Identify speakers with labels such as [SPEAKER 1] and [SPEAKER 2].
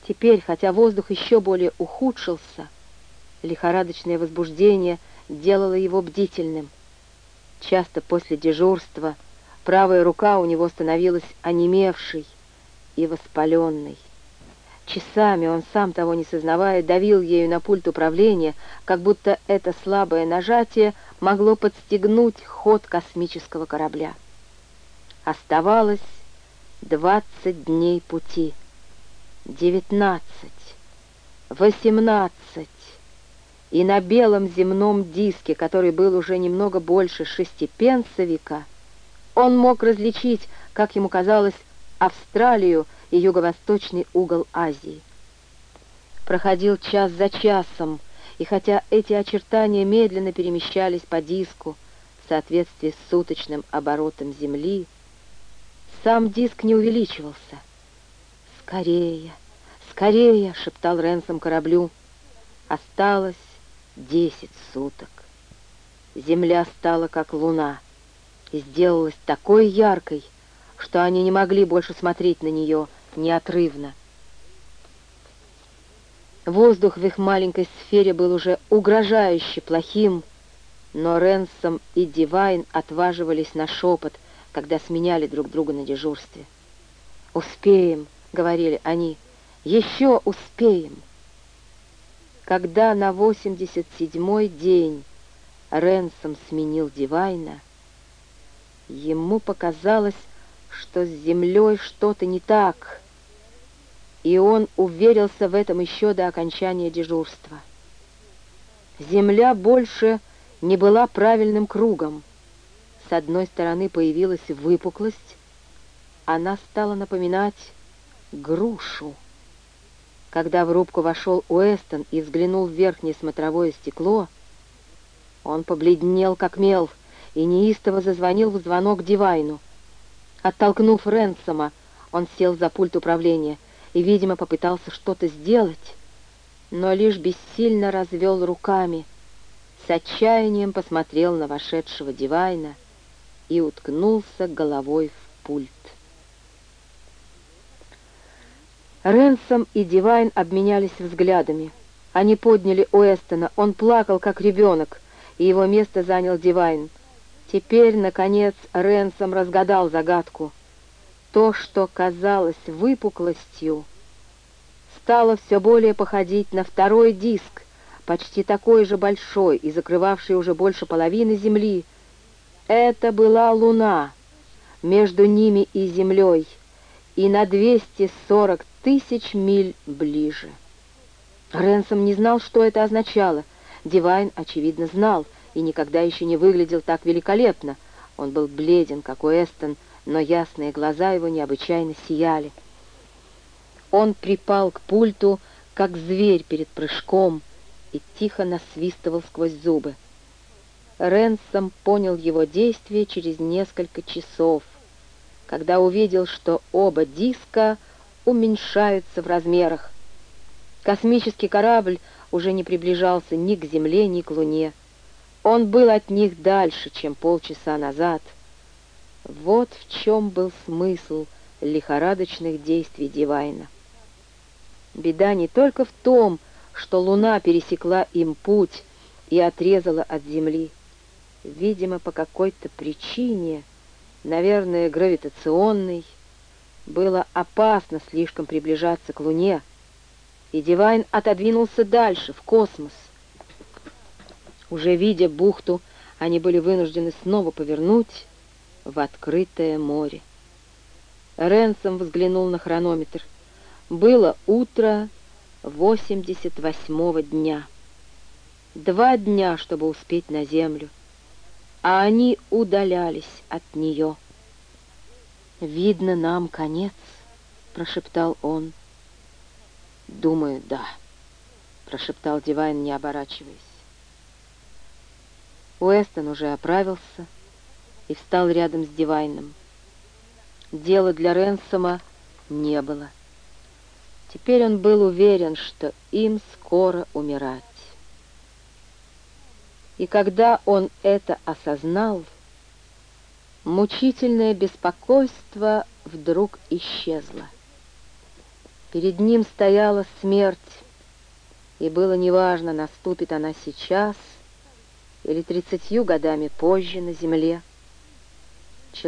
[SPEAKER 1] Теперь, хотя воздух еще более ухудшился, лихорадочное возбуждение делало его бдительным. Часто после дежурства правая рука у него становилась онемевшей и воспаленной. Часами он, сам того не сознавая, давил ею на пульт управления, как будто это слабое нажатие могло подстегнуть ход космического корабля. Оставалось 20 дней пути. 19, 18, и на белом земном диске, который был уже немного больше шестипенсовика, он мог различить, как ему казалось, Австралию и юго-восточный угол Азии. Проходил час за часом, и хотя эти очертания медленно перемещались по диску в соответствии с суточным оборотом Земли, сам диск не увеличивался. «Скорее, скорее!» — шептал Ренсом кораблю. Осталось 10 суток. Земля стала как луна и сделалась такой яркой, что они не могли больше смотреть на нее неотрывно. Воздух в их маленькой сфере был уже угрожающе плохим, но Ренсом и Дивайн отваживались на шепот, когда сменяли друг друга на дежурстве. «Успеем!» — говорили они. «Еще успеем!» Когда на 87-й день Ренсом сменил Дивайна, ему показалось, что с землей что-то не так, и он уверился в этом еще до окончания дежурства. Земля больше не была правильным кругом. С одной стороны появилась выпуклость, она стала напоминать грушу. Когда в рубку вошел Уэстон и взглянул в верхнее смотровое стекло, он побледнел как мел и неистово зазвонил в звонок Дивайну. Оттолкнув Ренсома, он сел за пульт управления и, видимо, попытался что-то сделать, но лишь бессильно развел руками, с отчаянием посмотрел на вошедшего Дивайна и уткнулся головой в пульт. Ренсом и Дивайн обменялись взглядами. Они подняли Уэстона, он плакал, как ребенок, и его место занял Дивайн. Теперь, наконец, Ренсом разгадал загадку. То, что казалось выпуклостью, стало все более походить на второй диск, почти такой же большой и закрывавший уже больше половины Земли. Это была Луна, между ними и Землей, и на 240 тысяч миль ближе. Ренсом не знал, что это означало. Дивайн, очевидно, знал, и никогда еще не выглядел так великолепно. Он был бледен, как Уэстон, но ясные глаза его необычайно сияли. Он припал к пульту, как зверь перед прыжком, и тихо насвистывал сквозь зубы. Ренсом понял его действие через несколько часов, когда увидел, что оба диска уменьшаются в размерах. Космический корабль уже не приближался ни к Земле, ни к Луне. Он был от них дальше, чем полчаса назад. Вот в чем был смысл лихорадочных действий Дивайна. Беда не только в том, что Луна пересекла им путь и отрезала от Земли. Видимо, по какой-то причине, наверное, гравитационной, было опасно слишком приближаться к Луне, и Дивайн отодвинулся дальше, в космос. Уже видя бухту, они были вынуждены снова повернуть в открытое море. Ренсом взглянул на хронометр. Было утро 88-го дня. 2 дня, чтобы успеть на Землю, а они удалялись от нее. «Видно, нам конец», — прошептал он. «Думаю, да», — прошептал Дивайн, не оборачиваясь. Уэстон уже оправился и встал рядом с Дивайном. Дела для Ренсома не было. Теперь он был уверен, что им скоро умирать. И когда он это осознал, мучительное беспокойство вдруг исчезло. Перед ним стояла смерть, и было неважно, наступит она сейчас или 30 годами позже на земле.